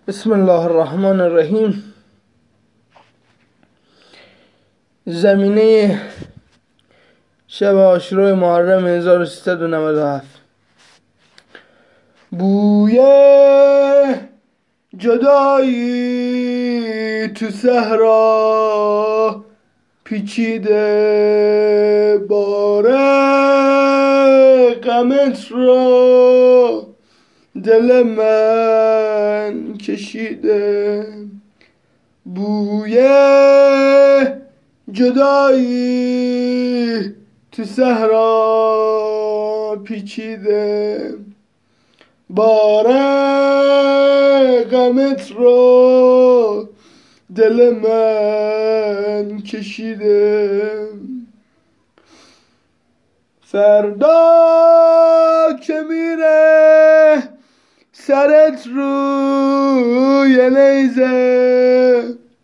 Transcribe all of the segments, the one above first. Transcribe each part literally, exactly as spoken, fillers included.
بسم الله الرحمن الرحیم. زمینه شب عاشورای محرم هزار و سیصد و نود و هفت. بوی جدایی تو صحرا پیچیده، باره غمت را دل من کشیده. بوی جدایی تو صحرا پیچیده، باره غمت رو دل من کشیده. فردا که میره سرت روی نیزه،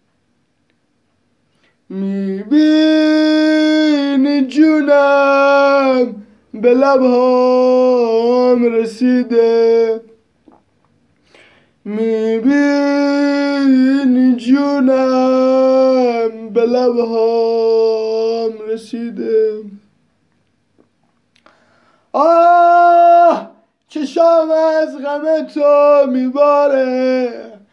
میبینی جونم به لبهام رسیده، میبینی جونم به لبهام رسیده. آه چشام از غم تو میباره،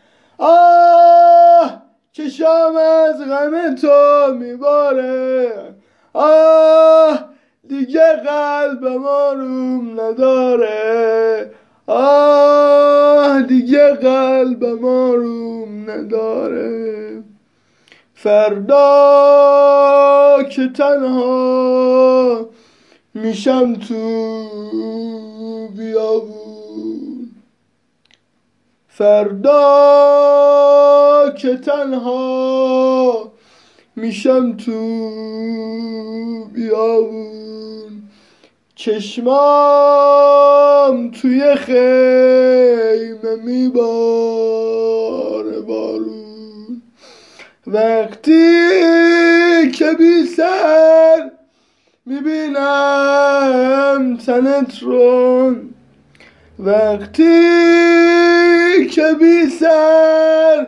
آه چشام از غم تو میباره، آه دیگه قلبم آروم نداره، آه دیگه قلبم آروم نداره. فردا که تنها میشم تو بیابون، فردا که تنها میشم تو بیابون، چشمام توی خیمه میباره بارون. وقتی که بی سر میبینم تنت رو، وقتی که بی سر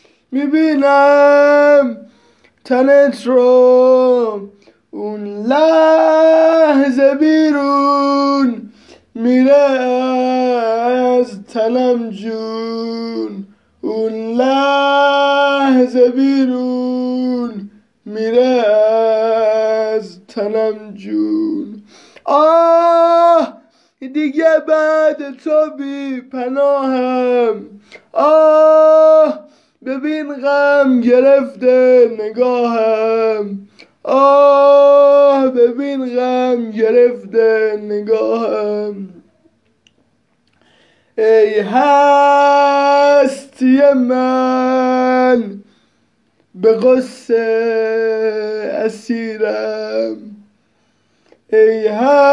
میبینم تنت رو، اون لحظه بیرون میره از تنم جون، اون لحظه بیرون میره از تنم جون. آه دیگه بعد تو بی پناهم، آه ببین غم گرفته نگاهم، آه ببین غم گرفته نگاهم. ای هستی من به غصه اسیرم، ای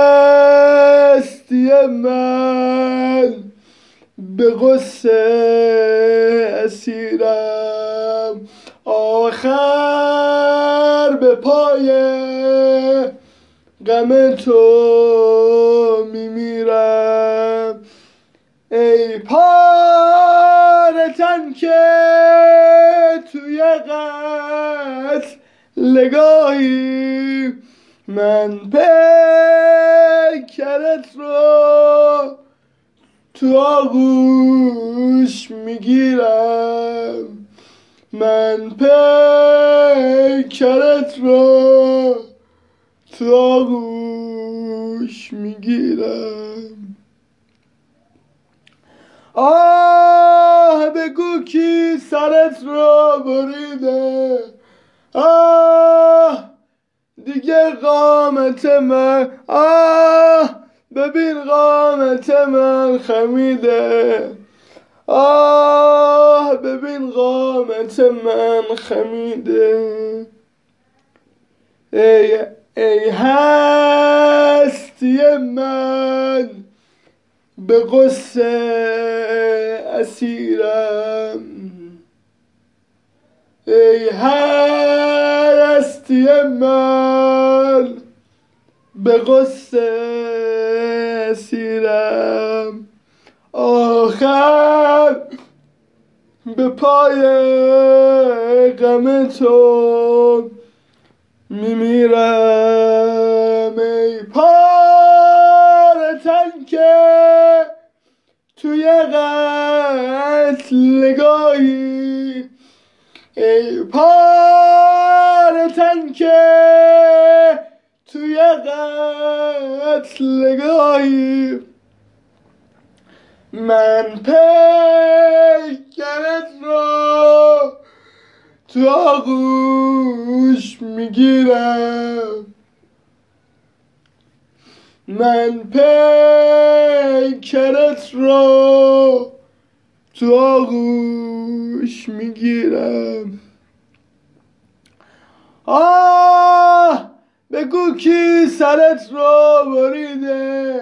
هستی من به غصه اسیرم. آخر به پای غم تو میمیرم، ای پاره تن که توی قتل لگاهی من پیکرت رو تو آغوش میگیرم، من پیکرت رو تو آغوش میگیرم. آه بگو کی سرت رو بریده، آه دیگه قامت من، آه ببین قامت من خمیده، آه ببین قامت من خمیده. ای ای هستی من به غصه اسیرم، ای هستی من به غصه اسیرم. آخر به پای غم تو میمیرم، ای پاره تن که توی قتلگاهی، ای پاره تن که توی قتلگاهی. من پیکرت را تو آغوش میگیرم، من پیکرت را تو آغوش میگیرم. آه بگو کی سرت را بریده،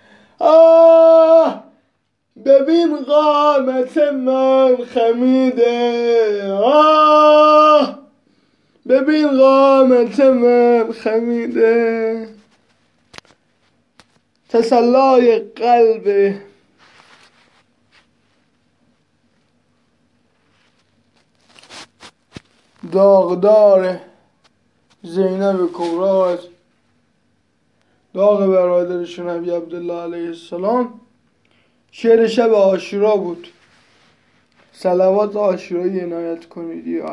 آه ببین قامت من خمیده، آه ببین قامت من خمیده. تسلای قلب داغدار زینب کبرا، داغ برادرشون ابی عبدالله علیه السلام. شعر شب عاشورا بود. صلوات عاشورایی عنایت کنید.